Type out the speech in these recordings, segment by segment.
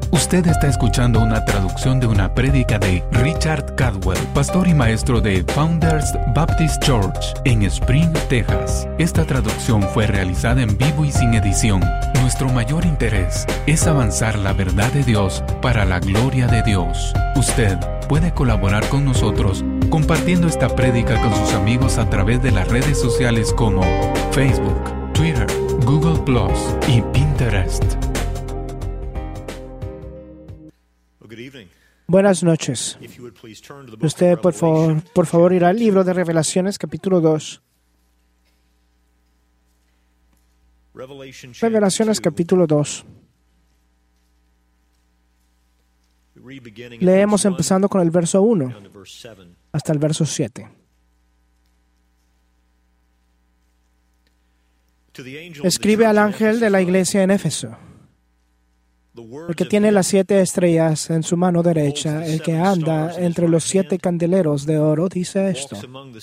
Usted está escuchando una traducción de una prédica de Richard Caldwell, pastor y maestro de Founders Baptist Church en Spring, Texas. Esta traducción fue realizada en vivo y sin edición. Nuestro mayor interés es avanzar la verdad de Dios para la gloria de Dios. Usted puede colaborar con nosotros compartiendo esta prédica con sus amigos a través de las redes sociales como Facebook, Twitter, Google Plus y Pinterest. Buenas noches. Usted, por favor, irá al libro de Revelaciones, capítulo 2. Revelaciones, capítulo 2. Leemos empezando con el verso 1 hasta el verso 7. Escribe al ángel de la iglesia en Éfeso, el que tiene las 7 estrellas en su mano derecha, el que anda entre los 7 candeleros de oro, dice esto: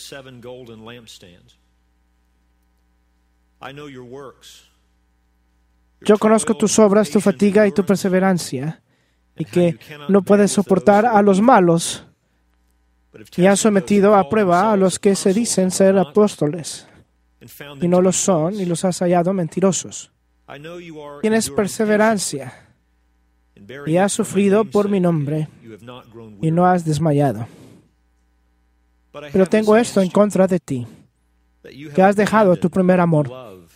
Yo conozco tus obras, tu fatiga y tu perseverancia, y que no puedes soportar a los malos, y has sometido a prueba a los que se dicen ser apóstoles, y no lo son, y los has hallado mentirosos. Tienes perseverancia, y has sufrido por mi nombre, y no has desmayado. Pero tengo esto en contra de ti, que has dejado tu primer amor.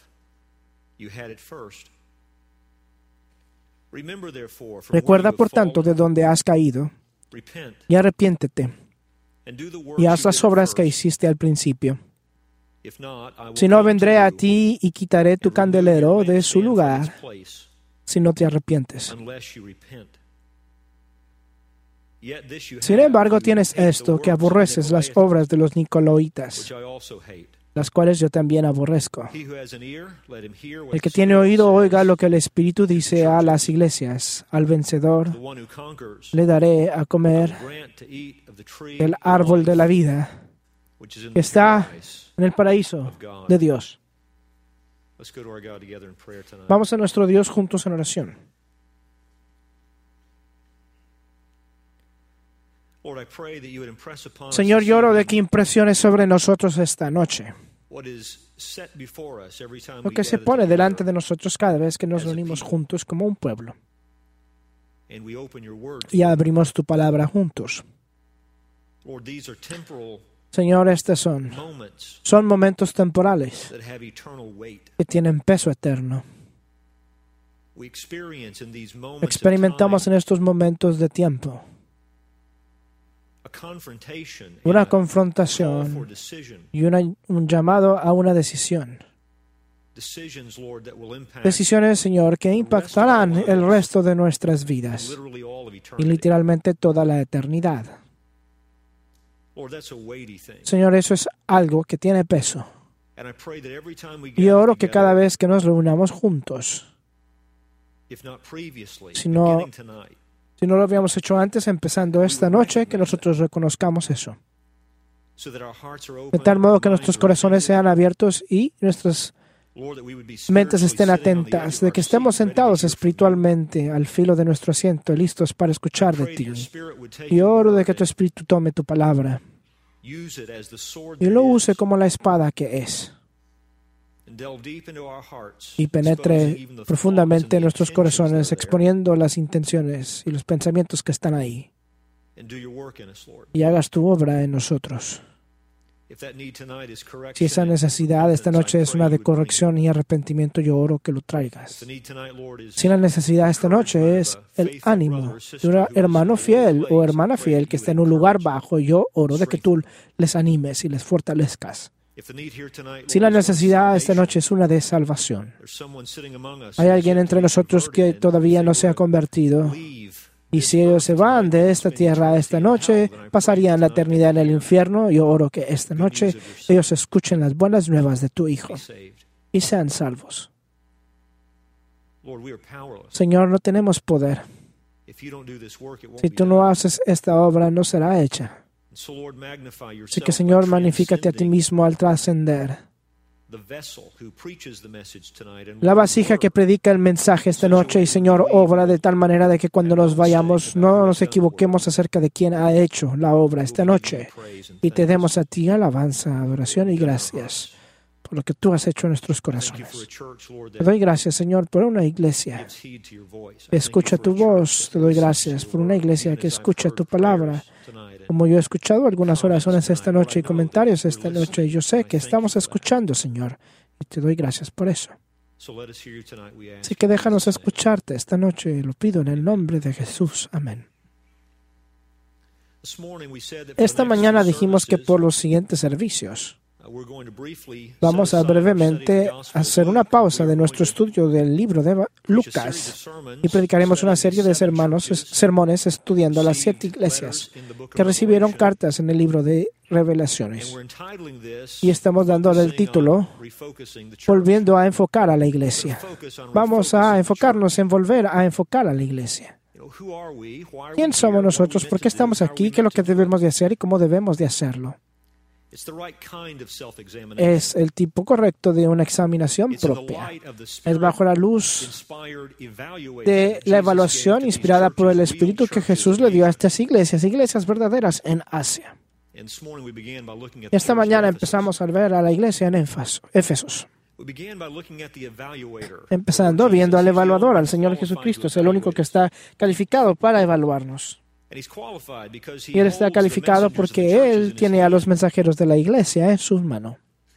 Recuerda, por tanto, de dónde has caído, y arrepiéntete, y haz las obras que hiciste al principio. Si no, vendré a ti y quitaré tu candelero de su lugar, si no te arrepientes. Sin embargo, tienes esto, que aborreces las obras de los nicolaítas, las cuales yo también aborrezco. El que tiene oído, oiga lo que el Espíritu dice a las iglesias. Al vencedor le daré a comer del árbol de la vida, que está en el paraíso de Dios. Vamos a nuestro Dios juntos en oración. Señor, yo oro de que impresiones sobre nosotros esta noche lo que se pone delante de nosotros cada vez que nos reunimos juntos como un pueblo y abrimos tu palabra juntos. Señor, estos son momentos temporales que tienen peso eterno. Experimentamos en estos momentos de tiempo una confrontación y un llamado a una decisión. Decisiones, Señor, que impactarán el resto de nuestras vidas y literalmente toda la eternidad. Señor, eso es algo que tiene peso. Y oro que cada vez que nos reunamos juntos, si no lo habíamos hecho antes, empezando esta noche, que nosotros reconozcamos eso. De tal modo que nuestros corazones sean abiertos y nuestras mentes estén atentas, de que estemos sentados espiritualmente al filo de nuestro asiento, listos para escuchar de ti. Y oro de que tu Espíritu tome tu palabra y lo use como la espada que es, y penetre profundamente en nuestros corazones, exponiendo las intenciones y los pensamientos que están ahí, y hagas tu obra en nosotros. Si esa necesidad esta noche es una de corrección y arrepentimiento, yo oro que lo traigas. Si la necesidad esta noche es el ánimo de un hermano fiel o hermana fiel que está en un lugar bajo, yo oro de que tú les animes y les fortalezcas. Si la necesidad esta noche es una de salvación, hay alguien entre nosotros que todavía no se ha convertido, y si ellos se van de esta tierra esta noche, pasarían la eternidad en el infierno. Yo oro que esta noche ellos escuchen las buenas nuevas de tu Hijo y sean salvos. Señor, no tenemos poder. Si tú no haces esta obra, no será hecha. Así que, Señor, magnifícate a ti mismo al trascender la vasija que predica el mensaje esta noche. Y Señor, obra de tal manera de que cuando nos vayamos no nos equivoquemos acerca de quién ha hecho la obra esta noche. Y te demos a ti alabanza, adoración y gracias por lo que tú has hecho en nuestros corazones. Te doy gracias, Señor, por una iglesia que escucha tu voz. Te doy gracias por una iglesia que escucha tu palabra. Como yo he escuchado algunas oraciones esta noche y comentarios esta noche, yo sé que estamos escuchando, Señor, y te doy gracias por eso. Así que déjanos escucharte esta noche, lo pido en el nombre de Jesús. Amén. Esta mañana dijimos que por los siguientes servicios vamos a brevemente hacer una pausa de nuestro estudio del libro de Lucas y predicaremos una serie de sermones estudiando las 7 iglesias que recibieron cartas en el libro de Revelaciones. Y estamos dándole el título Volviendo a enfocar a la iglesia. Vamos a enfocarnos en volver a enfocar a la iglesia. ¿Quién somos nosotros? ¿Por qué estamos aquí? ¿Qué es lo que debemos de hacer y cómo debemos de hacerlo? Es el tipo correcto de una examinación propia. Es bajo la luz de la evaluación inspirada por el Espíritu que Jesús le dio a estas iglesias verdaderas en Asia. Esta mañana empezamos a ver a la iglesia en Éfesos. Empezando viendo al evaluador, al Señor Jesucristo. Es el único que está calificado para evaluarnos. Y Él está calificado porque Él tiene a los mensajeros de la iglesia en sus manos.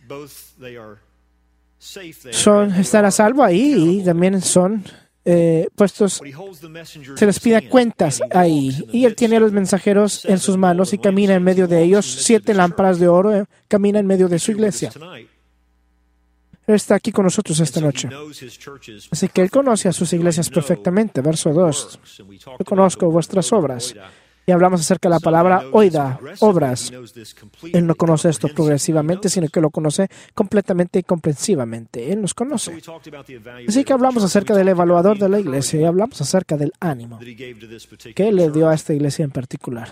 Están a salvo ahí y también son puestos, se les pide cuentas ahí. Y Él tiene a los mensajeros en sus manos y camina en medio de ellos. 7 lámparas de oro camina en medio de su iglesia. Él está aquí con nosotros esta noche. Así que Él conoce a sus iglesias perfectamente. Verso 2. Yo conozco vuestras obras. Y hablamos acerca de la palabra oida, obras. Él no conoce esto progresivamente, sino que lo conoce completamente y comprensivamente. Él nos conoce. Así que hablamos acerca del evaluador de la iglesia y hablamos acerca del ánimo que Él le dio a esta iglesia en particular.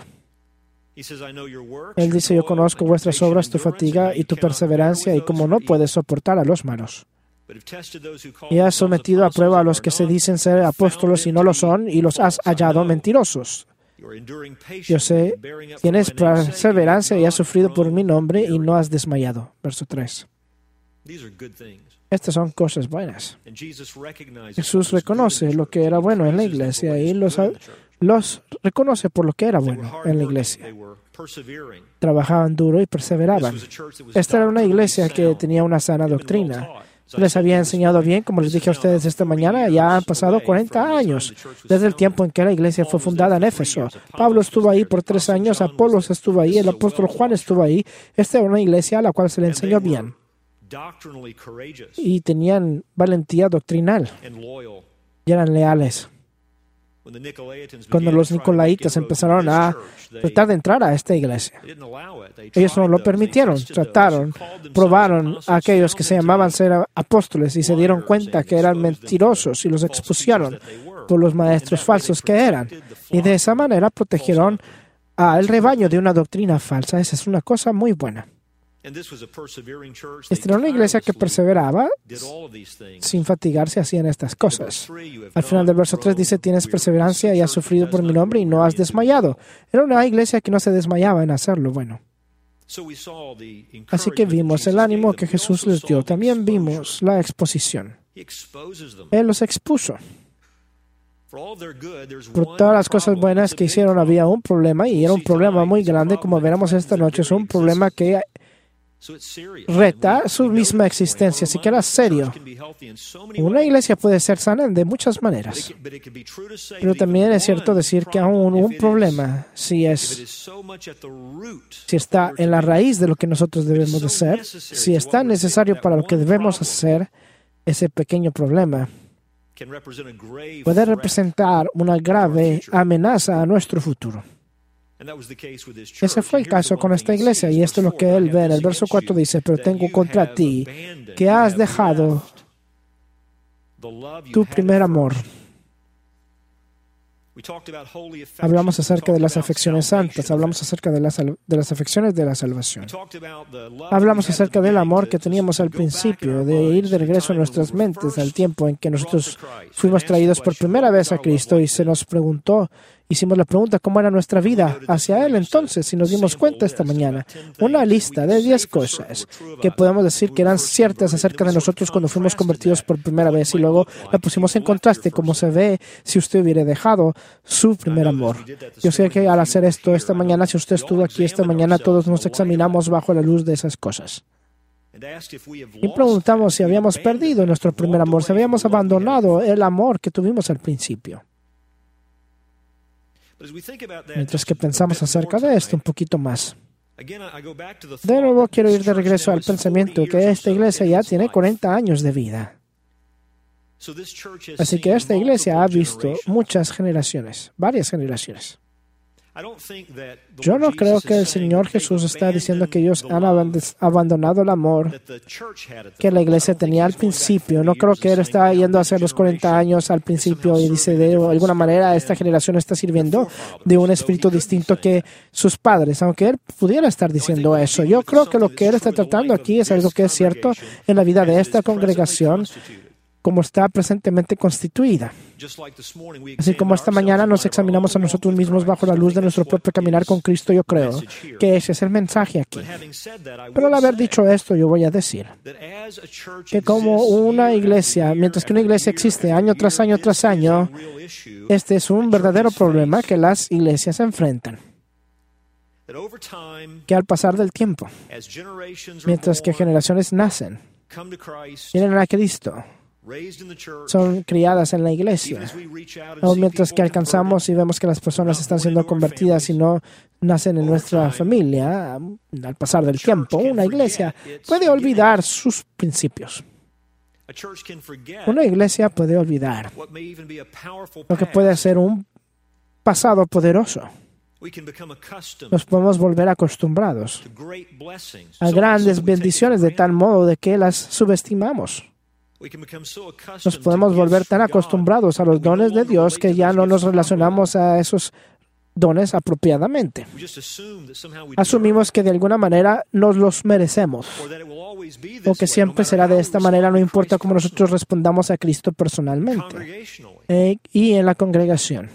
Él dice, yo conozco vuestras obras, tu fatiga y tu perseverancia, y cómo no puedes soportar a los malos. Y has sometido a prueba a los que se dicen ser apóstolos y no lo son, y los has hallado mentirosos. Yo sé, tienes perseverancia y has sufrido por mi nombre y no has desmayado. Verso 3. Estas son cosas buenas. Jesús reconoce lo que era bueno en la iglesia y los reconoce por lo que era bueno en la iglesia. Trabajaban duro y perseveraban. Esta era una iglesia que tenía una sana doctrina. Les había enseñado bien, como les dije a ustedes esta mañana. Ya han pasado 40 años desde el tiempo en que la iglesia fue fundada en Éfeso. Pablo estuvo ahí por 3 años, Apolos estuvo ahí, el apóstol Juan estuvo ahí. Esta era una iglesia a la cual se le enseñó bien. Y tenían valentía doctrinal. Y eran leales. Cuando los nicolaitas empezaron a tratar de entrar a esta iglesia, ellos no lo permitieron. Probaron a aquellos que se llamaban ser apóstoles y se dieron cuenta que eran mentirosos y los expusieron por los maestros falsos que eran. Y de esa manera protegieron al rebaño de una doctrina falsa. Esa es una cosa muy buena. Esta era una iglesia que perseveraba sin fatigarse, hacían estas cosas. Al final del verso 3 dice, tienes perseverancia y has sufrido por mi nombre y no has desmayado. Era una iglesia que no se desmayaba en hacerlo bueno. Así que vimos el ánimo que Jesús les dio. También vimos la exposición. Él los expuso. Por todas las cosas buenas que hicieron había un problema, y era un problema muy grande, como veremos esta noche. Es un problema que reta su misma existencia, así que era serio. Una iglesia puede ser sana de muchas maneras, pero también es cierto decir que aún un problema, si está en la raíz de lo que nosotros debemos de hacer, si es tan necesario para lo que debemos hacer, ese pequeño problema puede representar una grave amenaza a nuestro futuro. Ese fue el caso con esta iglesia, y esto es lo que él ve. En el verso 4 dice, pero tengo contra ti que has dejado tu primer amor. Hablamos acerca de las afecciones santas, hablamos acerca de las afecciones de la salvación. Hablamos acerca del amor que teníamos al principio, de ir de regreso a nuestras mentes al tiempo en que nosotros fuimos traídos por primera vez a Cristo y se nos preguntó, hicimos la pregunta, ¿cómo era nuestra vida hacia Él entonces? Y nos dimos cuenta esta mañana, una lista de 10 cosas que podemos decir que eran ciertas acerca de nosotros cuando fuimos convertidos por primera vez y luego la pusimos en contraste, como se ve si usted hubiera dejado su primer amor. Yo sé que al hacer esto esta mañana, si usted estuvo aquí esta mañana, todos nos examinamos bajo la luz de esas cosas. Y preguntamos si habíamos perdido nuestro primer amor, si habíamos abandonado el amor que tuvimos al principio. Mientras que pensamos acerca de esto un poquito más. De nuevo quiero ir de regreso al pensamiento que esta iglesia ya tiene 40 años de vida. Así que esta iglesia ha visto muchas generaciones, varias generaciones. Yo no creo que el Señor Jesús está diciendo que ellos han abandonado el amor que la iglesia tenía al principio. No creo que Él está yendo hacia los 40 años al principio y dice, de alguna manera, esta generación está sirviendo de un espíritu distinto que sus padres, aunque Él pudiera estar diciendo eso. Yo creo que lo que Él está tratando aquí es algo que es cierto en la vida de esta congregación, como está presentemente constituida. Así como esta mañana nos examinamos a nosotros mismos bajo la luz de nuestro propio caminar con Cristo, yo creo que ese es el mensaje aquí. Pero al haber dicho esto, yo voy a decir que como una iglesia, mientras que una iglesia existe año tras año tras año, este es un verdadero problema que las iglesias enfrentan. Que al pasar del tiempo, mientras que generaciones nacen, vienen a Cristo, son criadas en la iglesia. O mientras que alcanzamos y vemos que las personas están siendo convertidas y no nacen en nuestra familia, al pasar del tiempo, una iglesia puede olvidar sus principios. Una iglesia puede olvidar lo que puede ser un pasado poderoso. Nos podemos volver acostumbrados a grandes bendiciones de tal modo de que las subestimamos. Nos podemos volver tan acostumbrados a los dones de Dios que ya no nos relacionamos a esos dones apropiadamente. Asumimos que de alguna manera nos los merecemos o que siempre será de esta manera, no importa cómo nosotros respondamos a Cristo personalmente y en la congregación.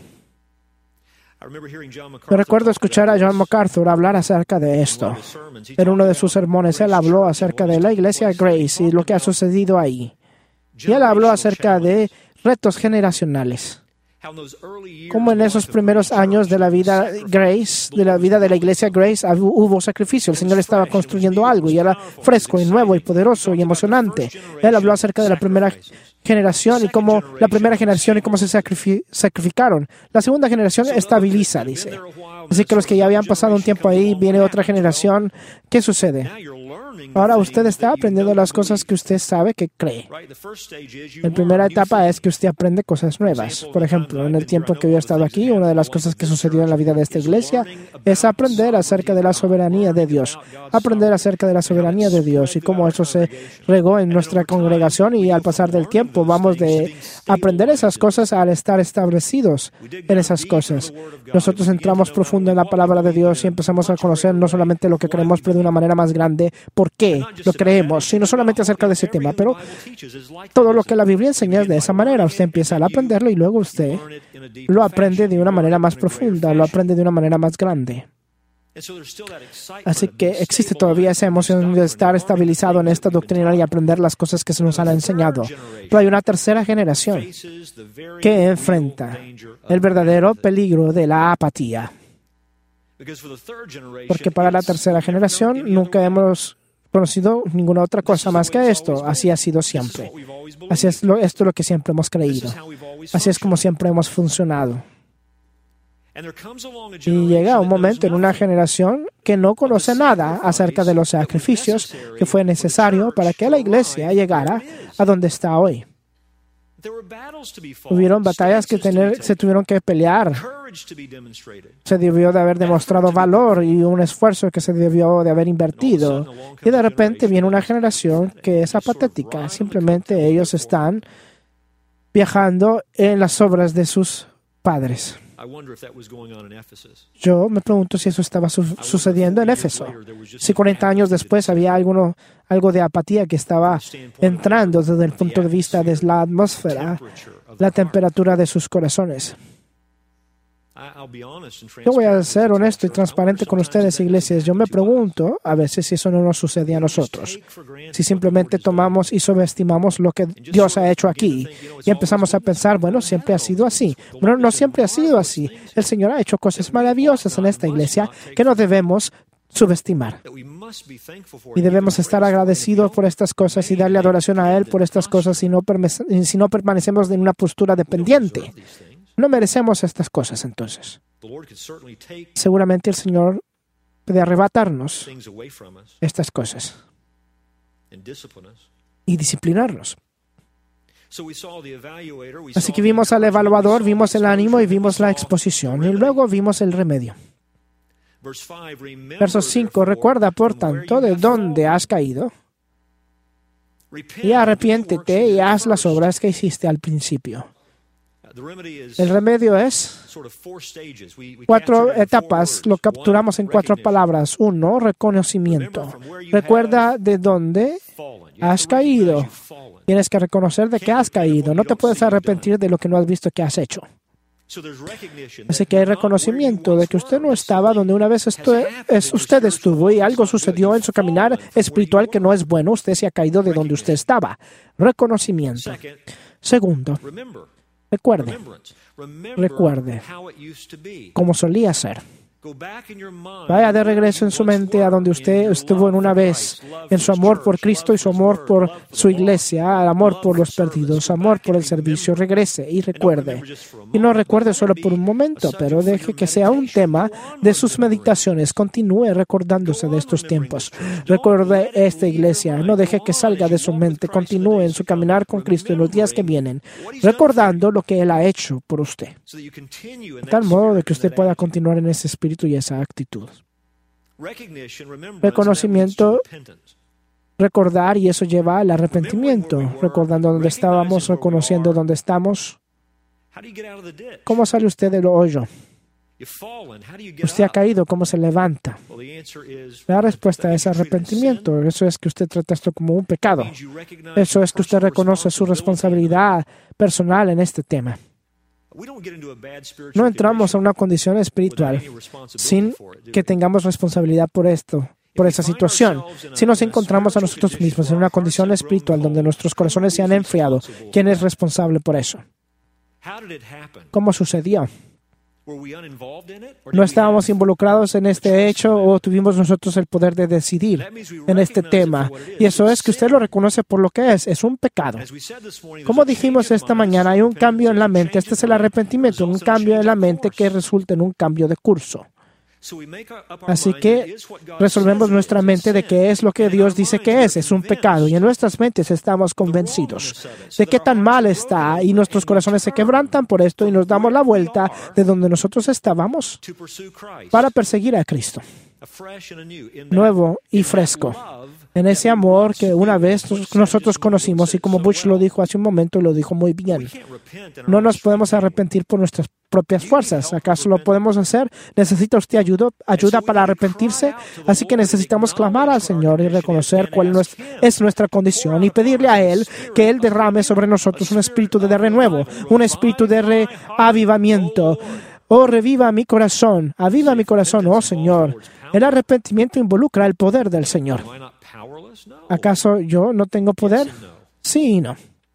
Yo recuerdo escuchar a John MacArthur hablar acerca de esto. En uno de sus sermones, él habló acerca de la iglesia Grace y lo que ha sucedido ahí. Y él habló acerca de retos generacionales. Como en esos primeros años de la vida Grace, de la vida de la iglesia Grace, hubo sacrificio. El Señor estaba construyendo algo y era fresco y nuevo y poderoso y emocionante. Él habló acerca de la primera generación y cómo se sacrificaron. La segunda generación estabiliza, dice. Así que los que ya habían pasado un tiempo ahí, viene otra generación. ¿Qué sucede? Ahora usted está aprendiendo las cosas que usted sabe que cree. La primera etapa es que usted aprende cosas nuevas. Por ejemplo, en el tiempo que yo he estado aquí, una de las cosas que sucedió en la vida de esta iglesia es aprender acerca de la soberanía de Dios. Aprender acerca de la soberanía de Dios y cómo eso se regó en nuestra congregación, y al pasar del tiempo vamos de aprender esas cosas al estar establecidos en esas cosas. Nosotros entramos profundo en la palabra de Dios y empezamos a conocer no solamente lo que creemos, pero de una manera más grande, por qué lo creemos, sino solamente acerca de ese tema, pero todo lo que la Biblia enseña es de esa manera. Usted empieza a aprenderlo y luego usted lo aprende de una manera más profunda, lo aprende de una manera más grande. Así que existe todavía esa emoción de estar estabilizado en esta doctrina y aprender las cosas que se nos han enseñado. Pero hay una tercera generación que enfrenta el verdadero peligro de la apatía. Porque para la tercera generación nunca hemos conocido ninguna otra cosa más que esto. Así ha sido siempre. Esto es lo que siempre hemos creído. Así es como siempre hemos funcionado. Y llega un momento en una generación que no conoce nada acerca de los sacrificios que fue necesario para que la iglesia llegara a donde está hoy. Hubieron batallas que se tuvieron que pelear. Se debió de haber demostrado valor y un esfuerzo que se debió de haber invertido. Y de repente viene una generación que es apatética. Simplemente ellos están viajando en las obras de sus padres. Yo me pregunto si eso estaba sucediendo en Éfeso. Si 40 años después había algo de apatía que estaba entrando desde el punto de vista de la atmósfera, la temperatura de sus corazones. Yo voy a ser honesto y transparente con ustedes, iglesias. Yo me pregunto a veces si eso no nos sucede a nosotros. Si simplemente tomamos y subestimamos lo que Dios ha hecho aquí y empezamos a pensar, bueno, siempre ha sido así. Bueno, no siempre ha sido así. El Señor ha hecho cosas maravillosas en esta iglesia que no debemos subestimar. Y debemos estar agradecidos por estas cosas y darle adoración a Él por estas cosas si no permanecemos en una postura dependiente. No merecemos estas cosas, entonces. Seguramente el Señor puede arrebatarnos estas cosas y disciplinarnos. Así que vimos al evaluador, vimos el ánimo y vimos la exposición. Y luego vimos el remedio. Verso 5. Recuerda, por tanto, de dónde has caído y arrepiéntete y haz las obras que hiciste al principio. El remedio es 4 etapas, lo capturamos en 4 palabras. 1, reconocimiento. Recuerda de dónde has caído. Tienes que reconocer de qué has caído. No te puedes arrepentir de lo que no has visto que has hecho. Así que hay reconocimiento de que usted no estaba donde una vez usted estuvo y algo sucedió en su caminar espiritual que no es bueno. Usted se ha caído de donde usted estaba. Reconocimiento. Segundo, recuerde cómo solía ser. Vaya de regreso en su mente a donde usted estuvo en una vez, en su amor por Cristo y su amor por su iglesia, el amor por los perdidos, amor por el servicio. Regrese y recuerde. Y no recuerde solo por un momento, pero deje que sea un tema de sus meditaciones. Continúe recordándose de estos tiempos. Recuerde esta iglesia. No deje que salga de su mente. Continúe en su caminar con Cristo en los días que vienen, recordando lo que Él ha hecho por usted. De tal modo de que usted pueda continuar en ese espíritu y esa actitud. Reconocimiento, recordar, y eso lleva al arrepentimiento. Recordando dónde estábamos, reconociendo dónde estamos. ¿Cómo sale usted del hoyo? Usted ha caído, ¿cómo se levanta? La respuesta es arrepentimiento. Eso es que usted trata esto como un pecado. Eso es que usted reconoce su responsabilidad personal en este tema. No entramos a una condición espiritual sin que tengamos responsabilidad por esto, por esa situación. Si nos encontramos a nosotros mismos en una condición espiritual donde nuestros corazones se han enfriado, ¿quién es responsable por eso? ¿Cómo sucedió? ¿No estábamos involucrados en este hecho o tuvimos nosotros el poder de decidir en este tema? Y eso es que usted lo reconoce por lo que es un pecado. Como dijimos esta mañana, hay un cambio en la mente. Este es el arrepentimiento, un cambio en la mente que resulta en un cambio de curso. Así que resolvemos nuestra mente de qué es lo que Dios dice que es un pecado, y en nuestras mentes estamos convencidos de qué tan mal está, y nuestros corazones se quebrantan por esto y nos damos la vuelta de donde nosotros estábamos para perseguir a Cristo, nuevo y fresco, en ese amor que una vez nosotros conocimos. Y como Butch lo dijo hace un momento, y lo dijo muy bien, no nos podemos arrepentir por nuestras propias fuerzas. ¿Acaso lo podemos hacer? ¿Necesita usted ayuda para arrepentirse? Así que necesitamos clamar al Señor y reconocer cuál es nuestra condición y pedirle a Él que Él derrame sobre nosotros un espíritu de renuevo, un espíritu de reavivamiento. Oh, reviva mi corazón, aviva mi corazón, oh Señor. El arrepentimiento involucra el poder del Señor. ¿Acaso yo no tengo poder? Sí y no.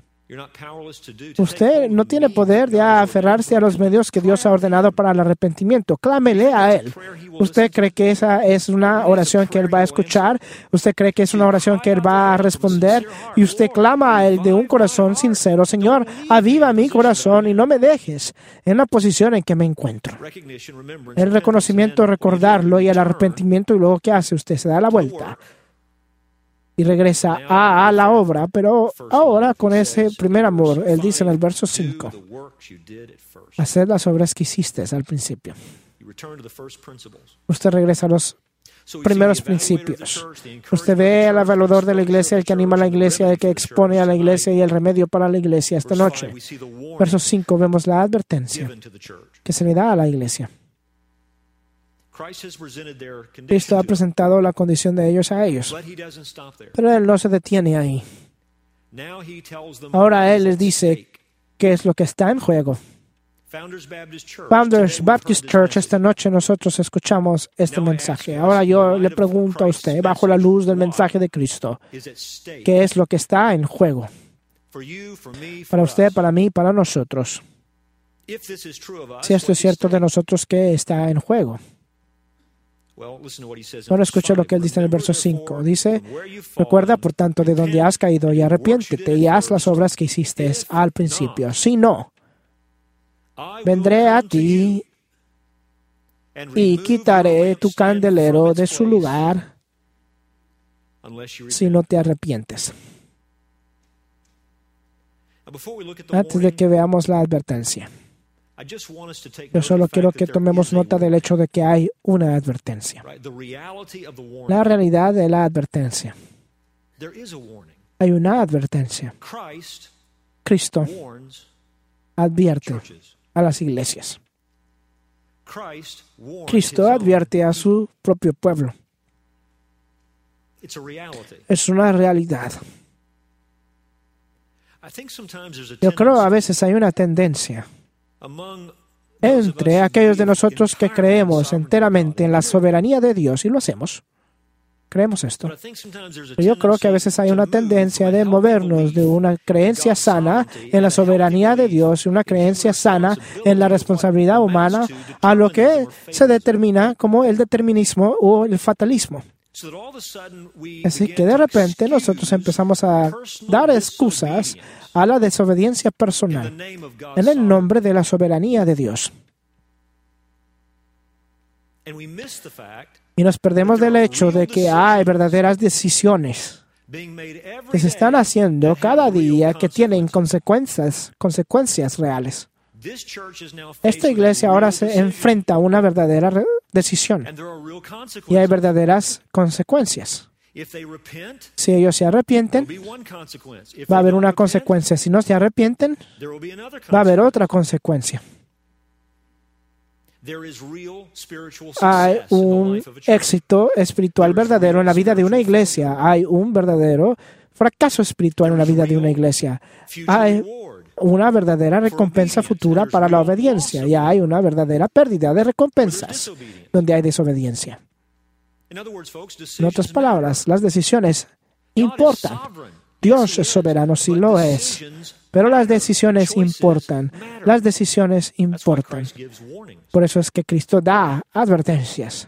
Usted no tiene poder de aferrarse a los medios que Dios ha ordenado para el arrepentimiento. Clámele a Él. ¿Usted cree que esa es una oración que Él va a escuchar? ¿Usted cree que es una oración que Él va a responder? Y usted clama a Él de un corazón sincero: Señor, aviva mi corazón y no me dejes en la posición en que me encuentro. El reconocimiento, recordarlo, y el arrepentimiento, y luego ¿qué hace? Usted se da la vuelta y regresa a la obra, pero ahora con ese primer amor. Él dice en el verso 5, hacer las obras que hiciste al principio. Usted regresa a los primeros principios. Usted ve al evaluador de la iglesia, el que anima a la iglesia, el que expone a la iglesia y el remedio para la iglesia esta noche. Verso 5, vemos la advertencia que se le da a la iglesia. Cristo ha presentado la condición de ellos a ellos, pero Él no se detiene ahí. Ahora Él les dice qué es lo que está en juego. Founders Baptist Church, esta noche nosotros escuchamos este mensaje. Ahora yo le pregunto a usted, bajo la luz del mensaje de Cristo, ¿qué es lo que está en juego? Para usted, para mí, para nosotros. Si esto es cierto de nosotros, ¿qué está en juego? Ahora escucha lo que él dice en el verso 5. Dice, recuerda, por tanto, de donde has caído y arrepiéntete y haz las obras que hiciste al principio. Si no, vendré a ti y quitaré tu candelero de su lugar si no te arrepientes. Antes de que veamos la advertencia, yo solo quiero que tomemos nota del hecho de que hay una advertencia. La realidad de la advertencia. Hay una advertencia. Cristo advierte a las iglesias. Cristo advierte a su propio pueblo. Es una realidad. Yo creo a veces hay una tendencia entre aquellos de nosotros que creemos enteramente en la soberanía de Dios, y lo hacemos. Creemos esto. Pero yo creo que a veces hay una tendencia de movernos de una creencia sana en la soberanía de Dios y una creencia sana en la responsabilidad humana a lo que se determina como el determinismo o el fatalismo. Así que de repente nosotros empezamos a dar excusas a la desobediencia personal en el nombre de la soberanía de Dios. Y nos perdemos del hecho de que hay verdaderas decisiones que se están haciendo cada día que tienen consecuencias reales. Esta iglesia ahora se enfrenta a una verdadera decisión y hay verdaderas consecuencias. Si ellos se arrepienten, va a haber una consecuencia. Si no se arrepienten, va a haber otra consecuencia. Hay un éxito espiritual verdadero en la vida de una iglesia. Hay un verdadero fracaso espiritual en la vida de una iglesia. Hay una verdadera recompensa futura para la obediencia y hay una verdadera pérdida de recompensas donde hay desobediencia. En otras palabras, las decisiones importan. Dios es soberano, sí lo es. Pero las decisiones importan. Las decisiones importan. Por eso es que Cristo da advertencias.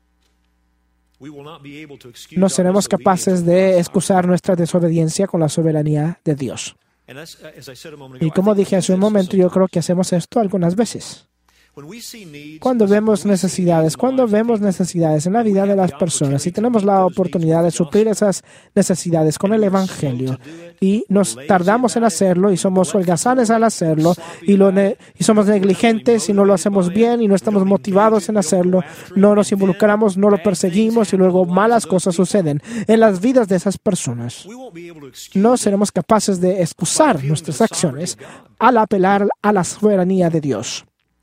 No seremos capaces de excusar nuestra desobediencia con la soberanía de Dios. Y como dije hace un momento, yo creo que hacemos esto algunas veces. Cuando vemos necesidades en la vida de las personas y tenemos la oportunidad de suplir esas necesidades con el Evangelio y nos tardamos en hacerlo y somos holgazanes al hacerlo y somos negligentes y no lo hacemos bien y no estamos motivados en hacerlo, no nos involucramos, no lo perseguimos y luego malas cosas suceden en las vidas de esas personas. No seremos capaces de excusar nuestras acciones al apelar a la soberanía de Dios.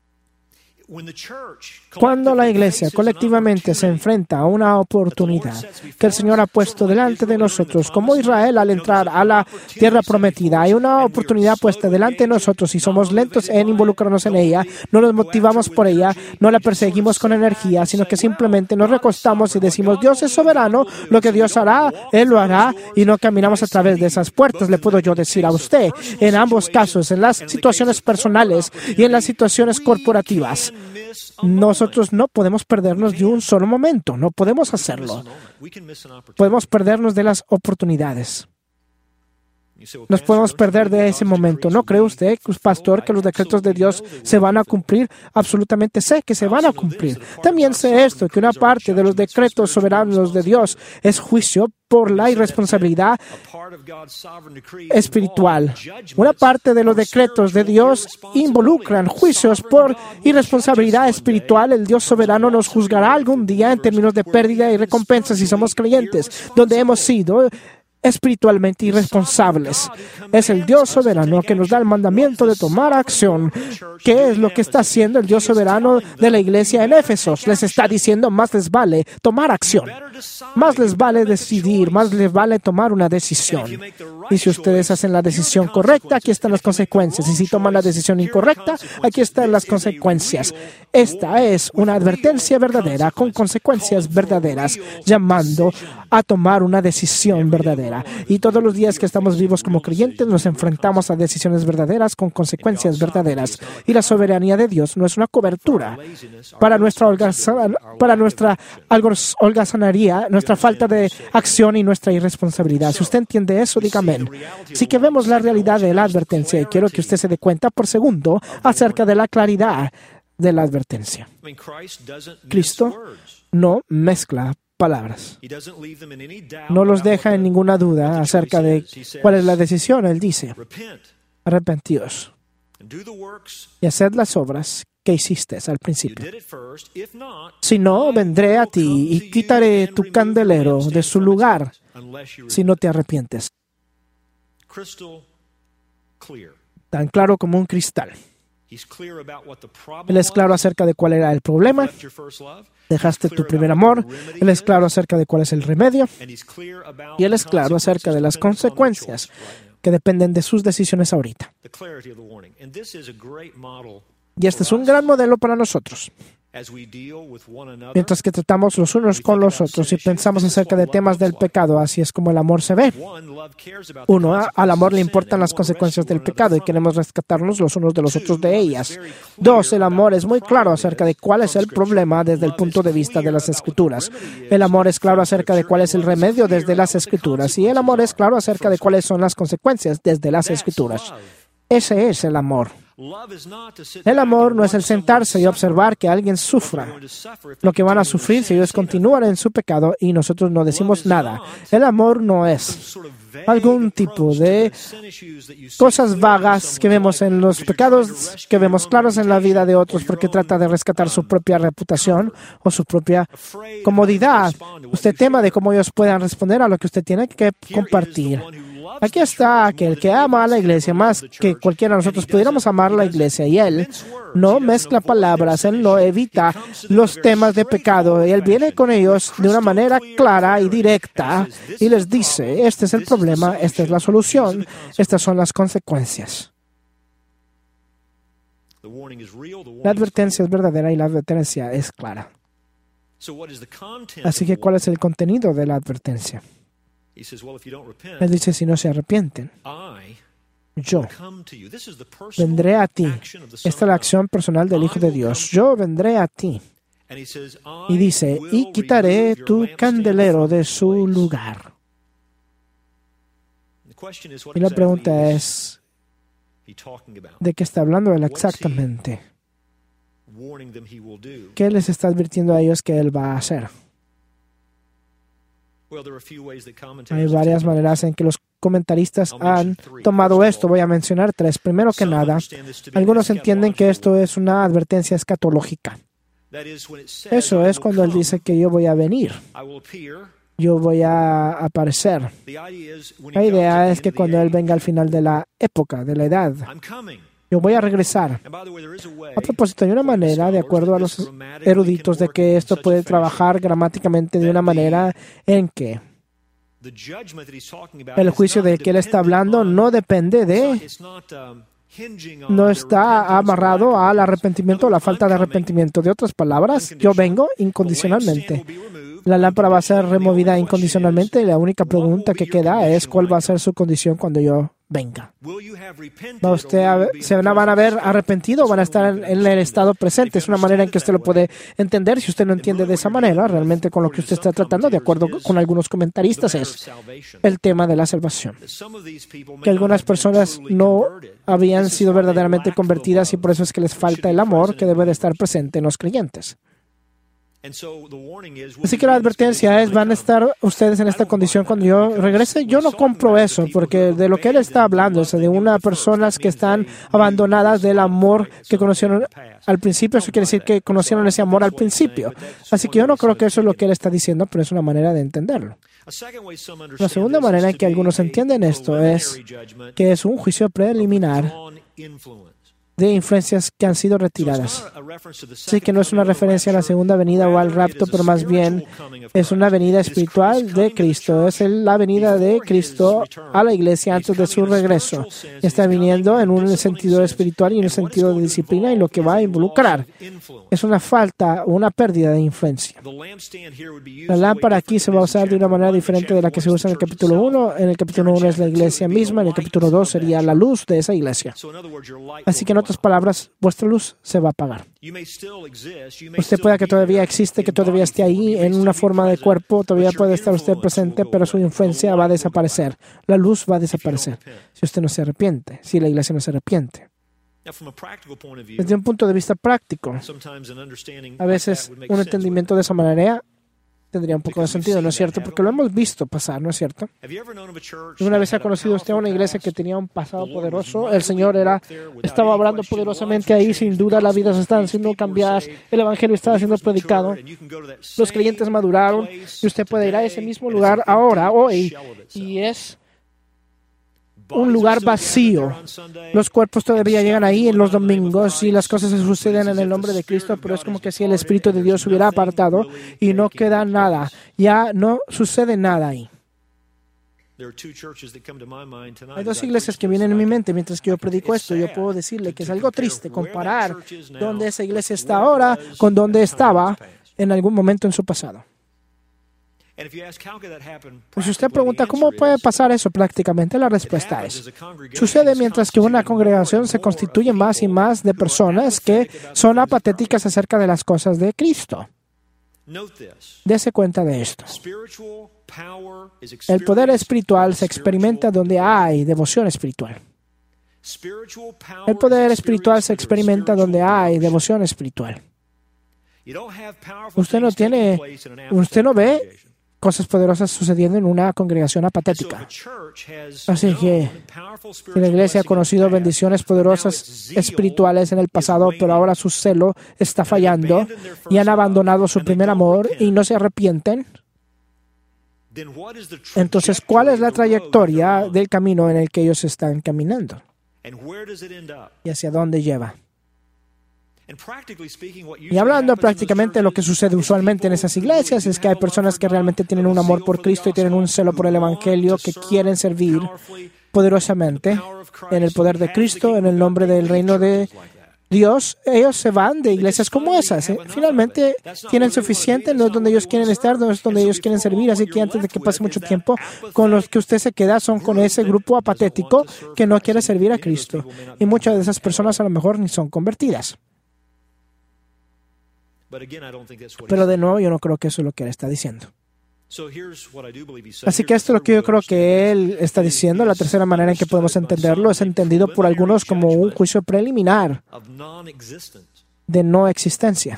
Cuando la iglesia colectivamente se enfrenta a una oportunidad que el Señor ha puesto delante de nosotros, como Israel al entrar a la tierra prometida, hay una oportunidad puesta delante de nosotros y somos lentos en involucrarnos en ella, no nos motivamos por ella, no la perseguimos con energía, sino que simplemente nos recostamos y decimos, Dios es soberano, lo que Dios hará, Él lo hará, y no caminamos a través de esas puertas. Le puedo yo decir a usted, en ambos casos, en las situaciones personales y en las situaciones corporativas, nosotros no podemos perdernos de un solo momento. No podemos hacerlo. Podemos perdernos de las oportunidades. Nos podemos perder de ese momento. ¿No cree usted, pastor, que los decretos de Dios se van a cumplir? Absolutamente sé que se van a cumplir. También sé esto, que una parte de los decretos soberanos de Dios es juicio por la irresponsabilidad espiritual. Una parte de los decretos de Dios involucran juicios por irresponsabilidad espiritual. El Dios soberano nos juzgará algún día en términos de pérdida y recompensa si somos creyentes, donde hemos sido espiritualmente irresponsables. Es el Dios soberano que nos da el mandamiento de tomar acción. ¿Qué es lo que está haciendo el Dios soberano de la iglesia en Éfeso? Les está diciendo, más les vale tomar acción. Más les vale decidir, más les vale tomar una decisión. Y si ustedes hacen la decisión correcta, aquí están las consecuencias. Y si toman la decisión incorrecta, aquí están las consecuencias. Esta es una advertencia verdadera con consecuencias verdaderas, llamando a tomar una decisión verdadera. Y todos los días que estamos vivos como creyentes nos enfrentamos a decisiones verdaderas con consecuencias verdaderas. Y la soberanía de Dios no es una cobertura para nuestra holgazanería, nuestra falta de acción y nuestra irresponsabilidad. Si usted entiende eso, diga amén. Sí que vemos la realidad de la advertencia y quiero que usted se dé cuenta por segundo acerca de la claridad de la advertencia. Cristo no mezcla palabras. No los deja en ninguna duda acerca de cuál es la decisión. Él dice, arrepentíos y haced las obras que hiciste al principio. Si no, vendré a ti y quitaré tu candelero de su lugar si no te arrepientes. Tan claro como un cristal. Él es claro acerca de cuál era el problema. Dejaste tu primer amor. Él es claro acerca de cuál es el remedio. Y Él es claro acerca de las consecuencias que dependen de sus decisiones ahorita. Y este es un gran modelo para nosotros. Mientras que tratamos los unos con los otros y pensamos acerca de temas del pecado, así es como el amor se ve. Uno, al amor le importan las consecuencias del pecado y queremos rescatarnos los unos de los otros de ellas. Dos, el amor es muy claro acerca de cuál es el problema desde el punto de vista de las Escrituras. El amor es claro acerca de cuál es el remedio desde las Escrituras. Y el amor es claro acerca de cuáles son las consecuencias desde las Escrituras. Ese es el amor. El amor no es el sentarse y observar que alguien sufra lo que van a sufrir si ellos continúan en su pecado y nosotros no decimos nada. El amor no es algún tipo de cosas vagas que vemos en los pecados, que vemos claros en la vida de otros porque trata de rescatar su propia reputación o su propia comodidad. Usted tema de cómo ellos puedan responder a lo que usted tiene que compartir. Aquí está aquel que ama a la iglesia más que cualquiera de nosotros pudiéramos amar a la iglesia, y él no mezcla palabras, él no evita los temas de pecado, y él viene con ellos de una manera clara y directa y les dice, este es el problema, esta es la solución, estas son las consecuencias. La advertencia es verdadera y la advertencia es clara. Así que, ¿cuál es el contenido de la advertencia? Él dice, si no se arrepienten, yo vendré a ti. Esta es la acción personal del Hijo de Dios. Yo vendré a ti. Y dice, y quitaré tu candelero de su lugar. Y la pregunta es, ¿de qué está hablando él exactamente? ¿Qué les está advirtiendo a ellos que él va a hacer? Hay varias maneras en que los comentaristas han tomado esto. Voy a mencionar tres. Primero que nada, algunos entienden que esto es una advertencia escatológica. Eso es cuando él dice que yo voy a venir. Yo voy a aparecer. La idea es que cuando él venga al final de la época, de la edad, yo voy a regresar. A propósito, hay una manera, de acuerdo a los eruditos, de que esto puede trabajar gramáticamente de una manera en que el juicio de que él está hablando no depende de, no está amarrado al arrepentimiento o la falta de arrepentimiento. De otras palabras, yo vengo incondicionalmente. La lámpara va a ser removida incondicionalmente y la única pregunta que queda es cuál va a ser su condición cuando yo venga. ¿Se van a haber arrepentido o van a estar en el estado presente? Es una manera en que usted lo puede entender. Si usted no entiende de esa manera, realmente con lo que usted está tratando, de acuerdo con algunos comentaristas, es el tema de la salvación. Que algunas personas no habían sido verdaderamente convertidas y por eso es que les falta el amor que debe de estar presente en los creyentes. Así que la advertencia es, van a estar ustedes en esta condición cuando yo regrese. Yo no compro eso, porque de lo que él está hablando es de unas personas que están abandonadas del amor que conocieron al principio. Eso quiere decir que conocieron ese amor al principio. Así que yo no creo que eso es lo que él está diciendo, pero es una manera de entenderlo. La segunda manera en que algunos entienden esto es que es un juicio preliminar de influencias que han sido retiradas. Así que no es una referencia a la segunda venida o al rapto, pero más bien es una venida espiritual de Cristo. Es la venida de Cristo a la iglesia antes de su regreso. Está viniendo en un sentido espiritual y en un sentido de disciplina, y lo que va a involucrar es una falta o una pérdida de influencia. La lámpara aquí se va a usar de una manera diferente de la que se usa en el capítulo 1. En el capítulo 1 es la iglesia misma, en el capítulo 2 sería la luz de esa iglesia. Así que en otras palabras, vuestra luz se va a apagar. Usted puede que todavía existe, que todavía esté ahí en una forma de cuerpo, todavía puede estar usted presente, pero su influencia va a desaparecer. La luz va a desaparecer si usted no se arrepiente, si la iglesia no se arrepiente. Desde un punto de vista práctico, a veces un entendimiento de esa manera tendría un poco de sentido, ¿no es cierto? Porque lo hemos visto pasar, ¿no es cierto? ¿Alguna vez ha conocido usted a una iglesia que tenía un pasado poderoso? El Señor estaba hablando poderosamente ahí, sin duda las vidas estaban siendo cambiadas, el Evangelio estaba siendo predicado, los creyentes maduraron, y usted puede ir a ese mismo lugar ahora, hoy, y es un lugar vacío. Los cuerpos todavía llegan ahí en los domingos y las cosas se suceden en el nombre de Cristo, pero es como que si el Espíritu de Dios hubiera apartado y no queda nada. Ya no sucede nada ahí. Hay dos iglesias que vienen en mi mente mientras que yo predico esto. Yo puedo decirle que es algo triste comparar dónde esa iglesia está ahora con dónde estaba en algún momento en su pasado. Pues si usted pregunta cómo puede pasar eso prácticamente, la respuesta es: sucede mientras que una congregación se constituye más y más de personas que son apatéticas acerca de las cosas de Cristo. Dese cuenta de esto. El poder espiritual se experimenta donde hay devoción espiritual. El poder espiritual se experimenta donde hay devoción espiritual. Usted no ve cosas poderosas sucediendo en una congregación apatética. Así que si la iglesia ha conocido bendiciones poderosas espirituales en el pasado, pero ahora su celo está fallando y han abandonado su primer amor y no se arrepienten, entonces, ¿cuál es la trayectoria del camino en el que ellos están caminando? ¿Y hacia dónde lleva? Y hablando prácticamente de lo que sucede usualmente en esas iglesias, es que hay personas que realmente tienen un amor por Cristo y tienen un celo por el Evangelio, que quieren servir poderosamente en el poder de Cristo, en el nombre del reino de Dios. Ellos se van de iglesias como esas. Finalmente tienen suficiente, no es donde ellos quieren estar, no es donde ellos quieren servir, así que antes de que pase mucho tiempo, con los que usted se queda son con ese grupo apatético que no quiere servir a Cristo. Y muchas de esas personas a lo mejor ni son convertidas. Pero de nuevo, yo no creo que eso es lo que él está diciendo. Así que esto es lo que yo creo que él está diciendo. La tercera manera en que podemos entenderlo es entendido por algunos como un juicio preliminar de no existencia.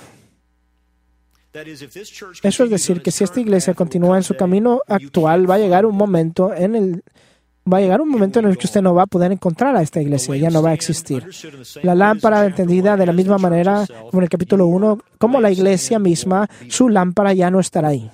Eso es decir, que si esta iglesia continúa en su camino actual, va a llegar un momento en el que usted no va a poder encontrar a esta iglesia, ya no va a existir. La lámpara entendida de la misma manera como en el capítulo 1, como la iglesia misma, su lámpara ya no estará ahí.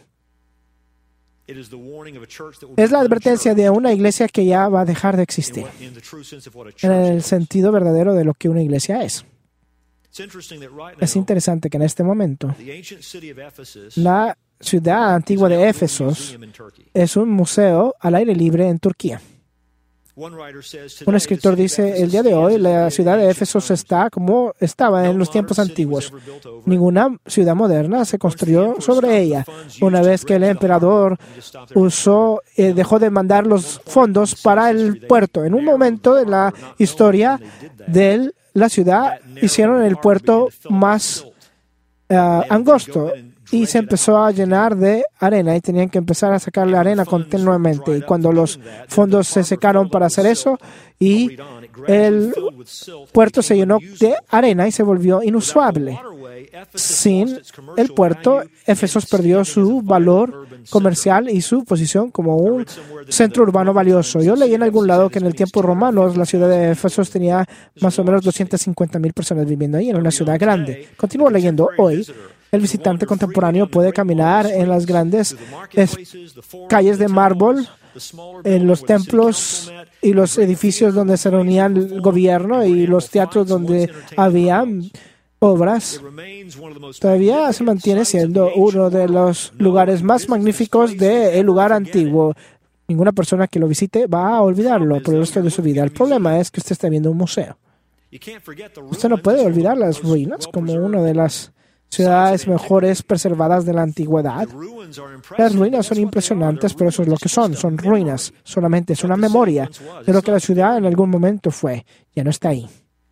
Es la advertencia de una iglesia que ya va a dejar de existir, en el sentido verdadero de lo que una iglesia es. Es interesante que en este momento la ciudad antigua de Éfeso es un museo al aire libre en Turquía. Un escritor dice, el día de hoy la ciudad de Éfeso está como estaba en los tiempos antiguos. Ninguna ciudad moderna se construyó sobre ella. Una vez que el emperador dejó de mandar los fondos para el puerto. En un momento de la historia de la ciudad, hicieron el puerto más angosto y se empezó a llenar de arena y tenían que empezar a sacar la arena continuamente. Y cuando los fondos se secaron para hacer eso y el puerto se llenó de arena y se volvió inusable. Sin el puerto, Éfeso perdió su valor comercial y su posición como un centro urbano valioso. Yo leí en algún lado que en el tiempo romano la ciudad de Éfeso tenía más o menos 250,000 personas viviendo ahí. Era una ciudad grande. Continúo leyendo. Hoy, el visitante contemporáneo puede caminar en las grandes calles de mármol, en los templos y los edificios donde se reunían el gobierno y los teatros donde había obras. Todavía se mantiene siendo uno de los lugares más magníficos del lugar antiguo. Ninguna persona que lo visite va a olvidarlo por el resto de su vida. El problema es que usted está viendo un museo. Usted no puede olvidar las ruinas como una de las ciudades mejores preservadas de la antigüedad. Las ruinas son impresionantes, pero eso es lo que son ruinas. Solamente es una memoria de lo que la ciudad en algún momento fue. Ya no está ahí.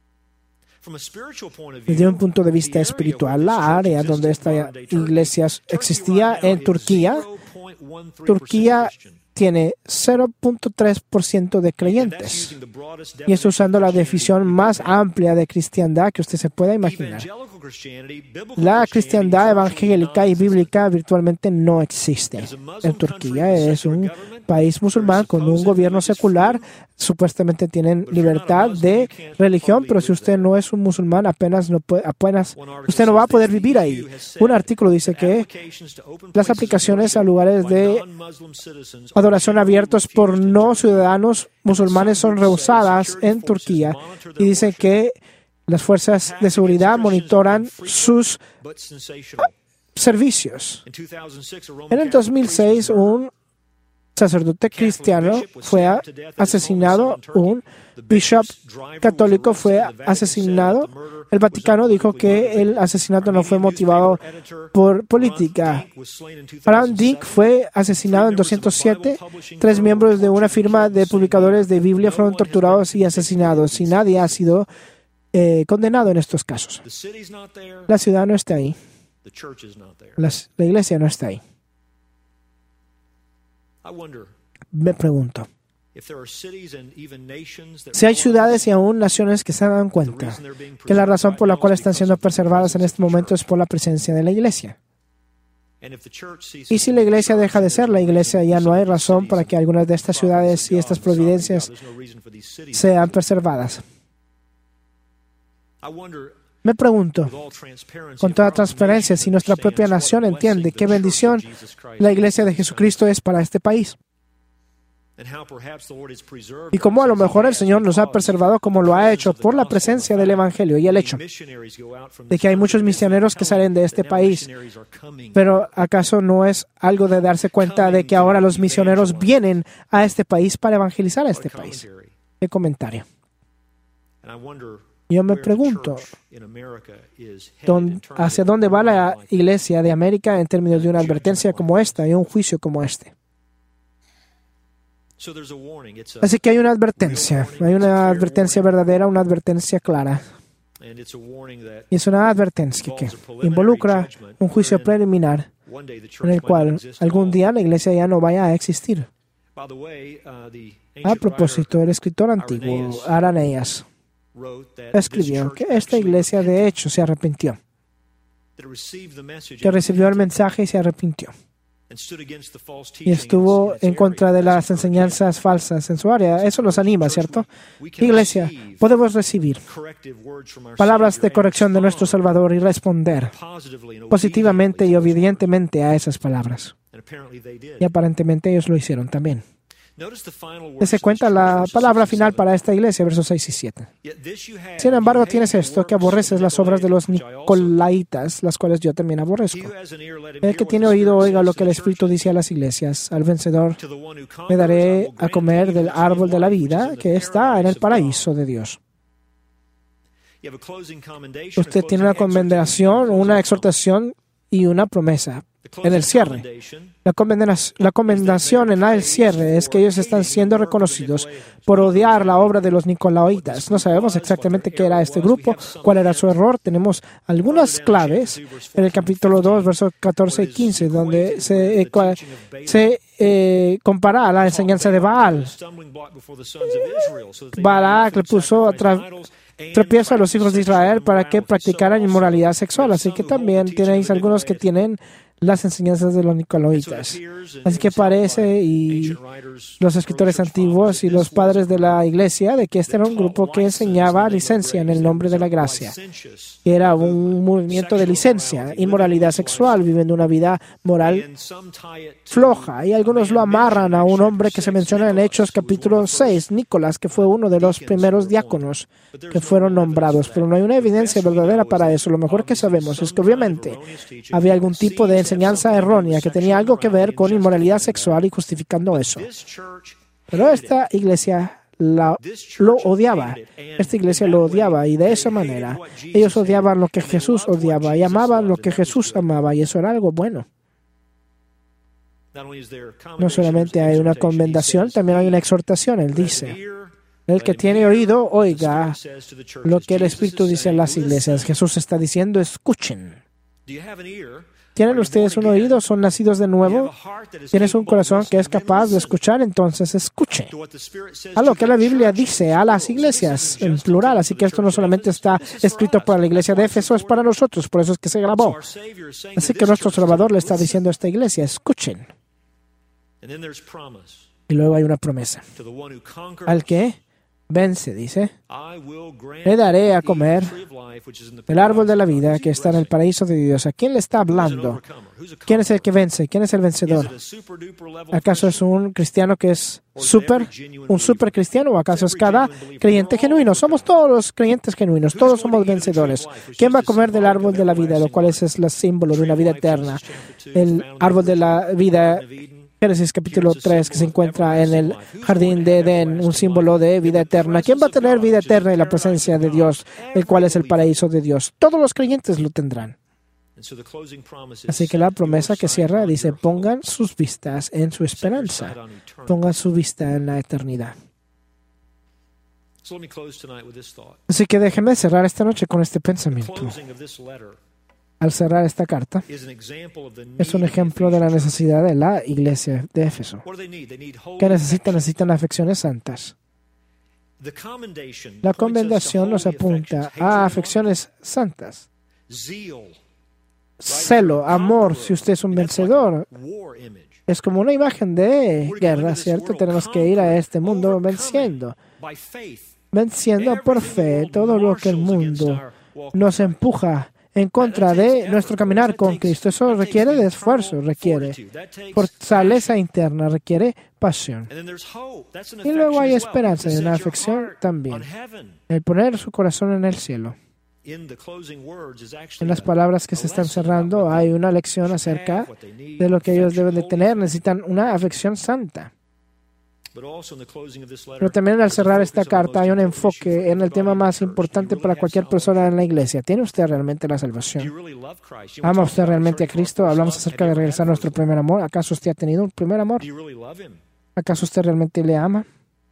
Desde un punto de vista espiritual, la área donde esta iglesia existía en Turquía tiene 0.3% de creyentes. Y está usando la definición más amplia de cristiandad que usted se pueda imaginar. La cristiandad evangélica y bíblica virtualmente no existe. En Turquía es un país musulmán con un gobierno secular. Supuestamente tienen libertad de religión, pero si usted no es un musulmán, usted no va a poder vivir ahí. Un artículo dice que las aplicaciones a lugares de adoración abiertos por no ciudadanos musulmanes son rehusadas en Turquía y dice que las fuerzas de seguridad monitoran sus servicios. En el 2006, un sacerdote cristiano fue asesinado, un bishop católico fue asesinado. El Vaticano dijo que el asesinato no fue motivado por política. Aaron Dink fue asesinado en 207. 3 miembros de una firma de publicadores de Biblia fueron torturados y asesinados, y nadie ha sido condenado en estos casos. La ciudad no está ahí. La iglesia no está ahí. Me pregunto, si hay ciudades y aún naciones que se dan cuenta que la razón por la cual están siendo preservadas en este momento es por la presencia de la iglesia. Y si la iglesia deja de ser la iglesia, ya no hay razón para que algunas de estas ciudades y estas providencias sean preservadas. Me pregunto, con toda transparencia, si nuestra propia nación entiende qué bendición la Iglesia de Jesucristo es para este país. Y cómo a lo mejor el Señor nos ha preservado como lo ha hecho por la presencia del Evangelio y el hecho de que hay muchos misioneros que salen de este país. Pero ¿acaso no es algo de darse cuenta de que ahora los misioneros vienen a este país para evangelizar a este país? ¿Qué comentario? Yo me pregunto, ¿hacia dónde va la Iglesia de América en términos de una advertencia como esta y un juicio como este? Así que hay una advertencia verdadera, una advertencia clara. Y es una advertencia que involucra un juicio preliminar en el cual algún día la Iglesia ya no vaya a existir. A propósito, el escritor antiguo, Araneas, escribió que esta iglesia de hecho se arrepintió, que recibió el mensaje y se arrepintió, y estuvo en contra de las enseñanzas falsas en su área. Eso nos anima, ¿cierto? Iglesia, podemos recibir palabras de corrección de nuestro Salvador y responder positivamente y obedientemente a esas palabras. Y aparentemente ellos lo hicieron también. Dese cuenta la palabra final para esta iglesia, versos 6 y 7. Sin embargo, tienes esto, que aborreces las obras de los nicolaitas, las cuales yo también aborrezco. El que tiene oído, oiga lo que el Espíritu dice a las iglesias. Al vencedor le daré a comer del árbol de la vida que está en el paraíso de Dios. Usted tiene una condenación, una exhortación y una promesa en el cierre. La condenación en el cierre es que ellos están siendo reconocidos por odiar la obra de los nicolaitas. No sabemos exactamente qué era este grupo, cuál era su error. Tenemos algunas claves en el capítulo 2, versos 14 y 15, donde se compara a la enseñanza de Baal. Balac le puso tropiezo a los hijos de Israel para que practicaran inmoralidad sexual. Así que también tenéis algunos que tienen las enseñanzas de los nicolaitas. Así que parece, y los escritores antiguos y los padres de la iglesia, de que este era un grupo que enseñaba licencia en el nombre de la gracia. Era un movimiento de licencia, inmoralidad sexual, viviendo una vida moral floja. Y algunos lo amarran a un hombre que se menciona en Hechos capítulo 6, Nicolás, que fue uno de los primeros diáconos que fueron nombrados. Pero no hay una evidencia verdadera para eso. Lo mejor que sabemos es que obviamente había algún tipo de enseñanza errónea que tenía algo que ver con inmoralidad sexual y justificando eso. Pero esta iglesia lo odiaba. Esta iglesia lo odiaba, y de esa manera ellos odiaban lo que Jesús odiaba y amaban lo que Jesús amaba, y eso era algo bueno. No solamente hay una condenación, también hay una exhortación. Él dice: el que tiene oído, oiga lo que el Espíritu dice a las iglesias. Jesús está diciendo: escuchen. ¿Tienen ustedes un oído? ¿Son nacidos de nuevo? ¿Tienes un corazón que es capaz de escuchar? Entonces escuche a lo que la Biblia dice a las iglesias en plural. Así que esto no solamente está escrito para la iglesia de Éfeso, es para nosotros. Por eso es que se grabó. Así que nuestro Salvador le está diciendo a esta iglesia: escuchen. Y luego hay una promesa. Al que vence, dice, le daré a comer el árbol de la vida que está en el paraíso de Dios. ¿A quién le está hablando? ¿Quién es el que vence? ¿Quién es el vencedor? ¿Acaso es un cristiano que es un super cristiano, o acaso es cada creyente genuino? Somos todos los creyentes genuinos, todos somos vencedores. ¿Quién va a comer del árbol de la vida, lo cual es el símbolo de una vida eterna? El árbol de la vida, Génesis capítulo 3, que se encuentra en el jardín de Edén, un símbolo de vida eterna. ¿Quién va a tener vida eterna en la presencia de Dios, el cual es el paraíso de Dios? Todos los creyentes lo tendrán. Así que la promesa que cierra dice: pongan sus vistas en su esperanza, pongan su vista en la eternidad. Así que déjenme cerrar esta noche con este pensamiento. Al cerrar esta carta, es un ejemplo de la necesidad de la iglesia de Éfeso. ¿Qué necesitan? Necesitan afecciones santas. La condenación nos apunta a afecciones santas. Celo, amor, si usted es un vencedor, es como una imagen de guerra, ¿cierto? Tenemos que ir a este mundo venciendo por fe todo lo que el mundo nos empuja en contra de nuestro caminar con Cristo. Eso requiere de esfuerzo, requiere fortaleza interna, requiere pasión. Y luego hay esperanza y una afección también. El poner su corazón en el cielo. En las palabras que se están cerrando hay una lección acerca de lo que ellos deben de tener. Necesitan una afección santa. Pero también al cerrar esta carta hay un enfoque en el tema más importante para cualquier persona en la iglesia. ¿Tiene usted realmente la salvación? ¿Ama usted realmente a Cristo? Hablamos acerca de regresar a nuestro primer amor. ¿Acaso usted ha tenido un primer amor? ¿Acaso usted realmente le ama?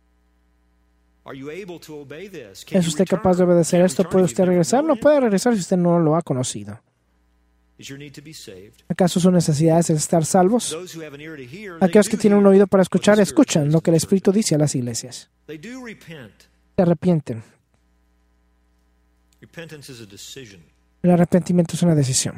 ¿Es usted capaz de obedecer esto? ¿Puede usted regresar? No puede regresar si usted no lo ha conocido. ¿Acaso su necesidad es estar salvos? Aquellos que tienen un oído para escuchar, escuchan lo que el Espíritu dice a las iglesias. Se arrepienten. El arrepentimiento es una decisión.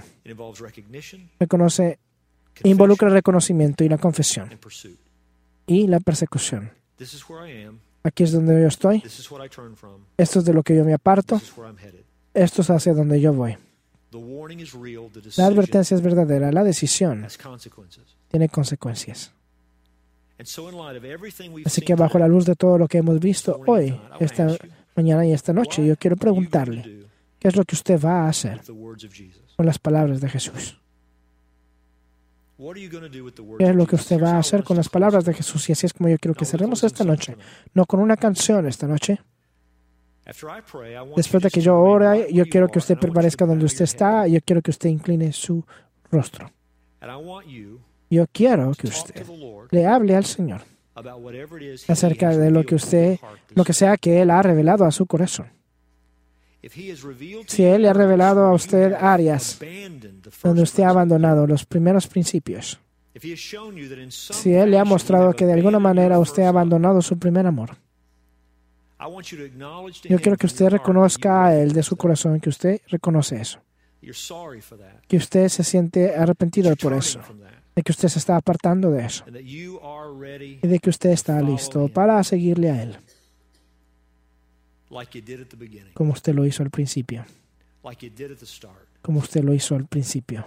Involucra el reconocimiento y la confesión y la persecución. Aquí es donde yo estoy. Esto es de lo que yo me aparto. Esto es hacia donde yo voy. La advertencia es verdadera. La decisión tiene consecuencias. Así que bajo la luz de todo lo que hemos visto hoy, esta mañana y esta noche, yo quiero preguntarle, ¿qué es lo que usted va a hacer con las palabras de Jesús? ¿Qué es lo que usted va a hacer con las palabras de Jesús? Y así es como yo quiero que cerremos esta noche, no con una canción esta noche. Después de que yo ore, yo quiero que usted permanezca donde usted está, y yo quiero que usted incline su rostro. Yo quiero que usted le hable al Señor acerca de lo que sea que Él ha revelado a su corazón. Si Él le ha revelado a usted áreas donde usted ha abandonado los primeros principios, si Él le ha mostrado que de alguna manera usted ha abandonado su primer amor, yo quiero que usted reconozca a Él de su corazón, que usted reconoce eso, que usted se siente arrepentido por eso, de que usted se está apartando de eso, y de que usted está listo para seguirle a Él, como usted lo hizo al principio, como usted lo hizo al principio.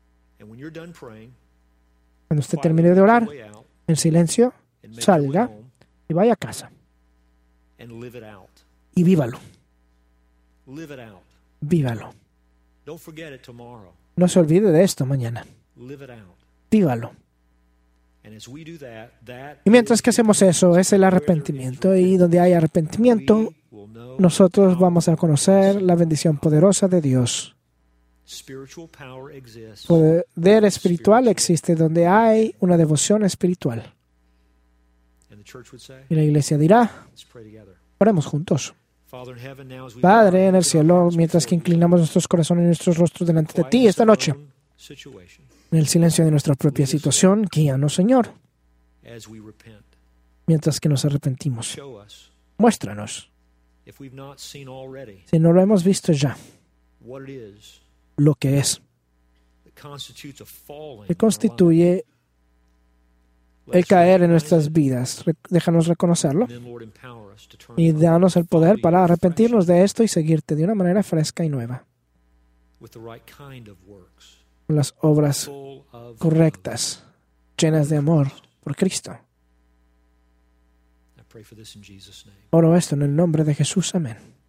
Cuando usted termine de orar, en silencio, salga y vaya a casa y vívalo. Vívalo. No se olvide de esto mañana. Vívalo. Y mientras que hacemos eso, es el arrepentimiento. Y donde hay arrepentimiento, nosotros vamos a conocer la bendición poderosa de Dios. Poder espiritual existe donde hay una devoción espiritual. Y la iglesia dirá, oremos juntos. Padre en el cielo, mientras que inclinamos nuestros corazones y nuestros rostros delante de ti esta noche, en el silencio de nuestra propia situación, guíanos, Señor, mientras que nos arrepentimos. Muéstranos, si no lo hemos visto ya, lo que es, que constituye el caer en nuestras vidas. Déjanos reconocerlo y danos el poder para arrepentirnos de esto y seguirte de una manera fresca y nueva, con las obras correctas, llenas de amor por Cristo. Oro esto en el nombre de Jesús. Amén.